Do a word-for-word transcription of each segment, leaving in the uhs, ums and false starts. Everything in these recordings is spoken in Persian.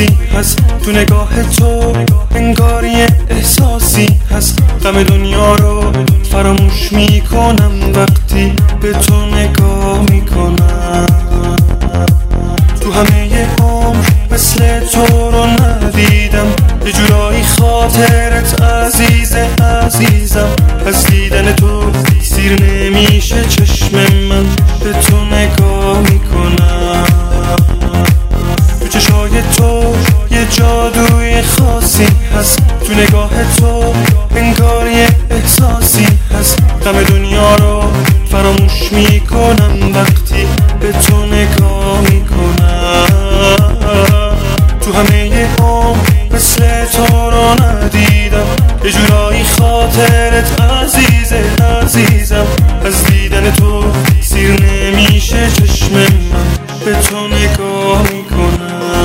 حسی هست تو نگاه تو، انگار یه احساسی هست. غم دنیا رو فراموش میکنم وقتی به تو نگاه میکنم. تو همه عمر مثل تو رو ندیدم، یه جورایی خاطرت عزیزه عزیزم. از دیدن تو سیر نمیشه چشم من، به تو نگاه میکنم. تو چشای تو یه جادوی خاصی هست، تو نگاه تو انگار یه احساسی هست. غم دنیا رو فراموش میکنم وقتی به تو نگاه میکنم. تو همه عمر مثل تو رو ندیدم، یه جورایی خاطرت عزیزه عزیزم. از دیدن تو سیر نمیشه چشم من، به تو نگاه میکنم.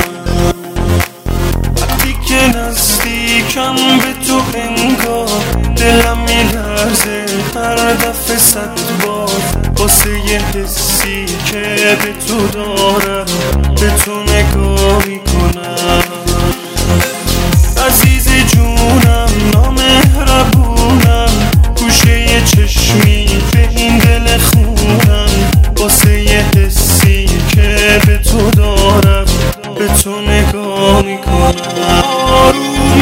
وقتی که نزدیکم به تو انگار دلم میلرزه هر دفعه صد بار، واسه یه حسی که به تو دارم به تو نگاه میکنم. عزیز جونم نامهربونم، گوشه یه چشمی به این دل خونم، واسه یه حسی که به تو دارم به تو نگاه میکنم. آروم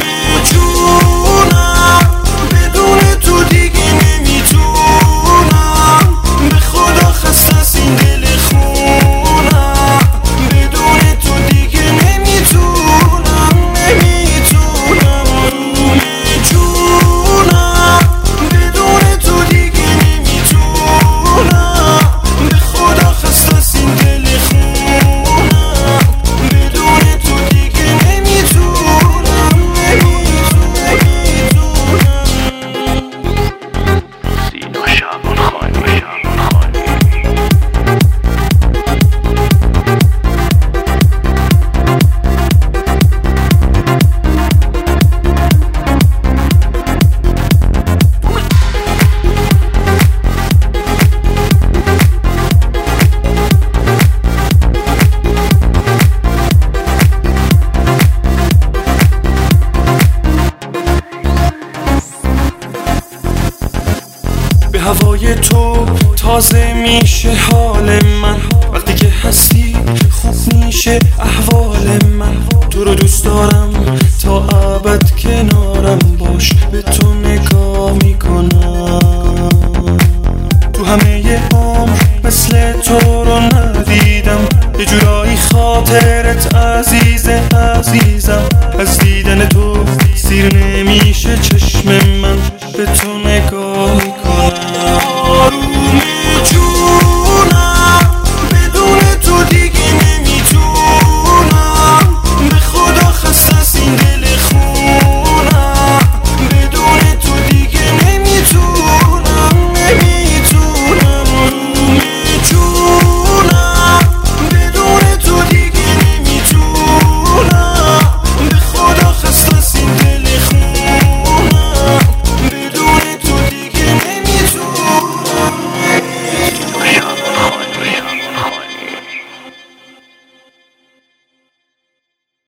جونم بدون تو دیگه نمیتونم، به خدا خسته از این دل خونم. بدون تو دیگه نمیتونم نمیتونم. آروم جونم بدون تو دیگه نمیتونم، به خدا خسته از این دل خونم. بدون تو دیگه نمیتونم نمیتونم. سینا شعبان خانی. به هوای تو تازه میشه حال من، وقتی که هستی خوب میشه احوال من. تو رو دوست دارم تا ابد کنارم باش، به تو نگاه میکنم.